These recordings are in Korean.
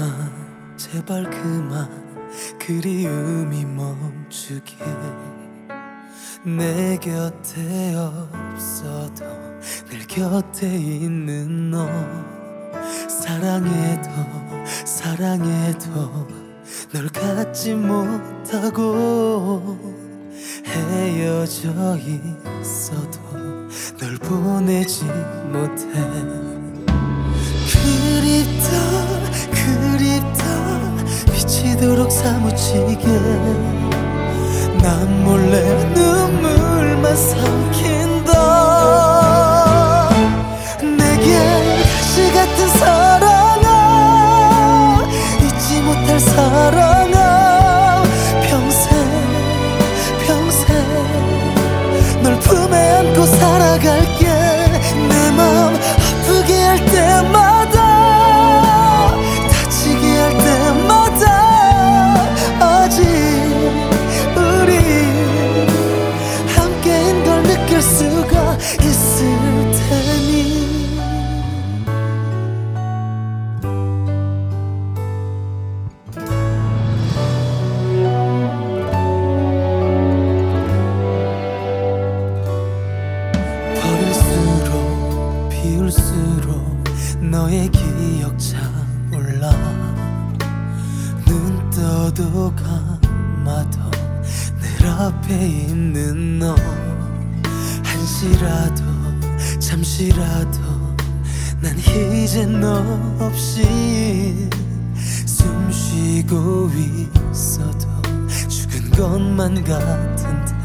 그만 제발 그만 그리움이 멈추게 내 곁에 없어도 늘 곁에 있는 너 사랑해도 사랑해도 널 갖지 못하고 헤어져 있어도 널 보내지 못해 그립다 그립다 미치도록 사무치게 난 몰래 눈물만 삼킨다 내게 가시 같은 사랑아 잊지 못할 사랑아 평생 널 품에 안고 살아갈게 내 맘 아프게 할 때마다 다치게 할 때마다 아직 우리 함께인 걸 느낄 수가 있을 테니 버릴수록 비울수록 너의 기억 차올라 눈 떠도 감아도 늘 앞에 있는 너 한시라도 잠시라도 난 이제 너 없이 숨 쉬고 있어도 죽은 것만 같은데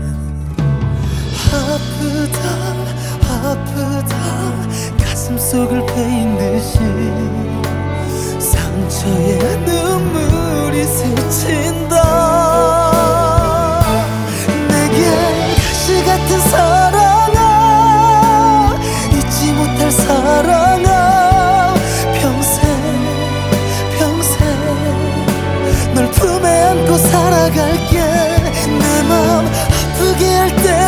아프다 아프다 가슴속을 베인 듯이 상처에 눈물이 스친다 내게 가시 같은 사랑아 잊지 못할 사랑아 평생 널 품에 안고 살아갈게 내 맘 아프게 할 때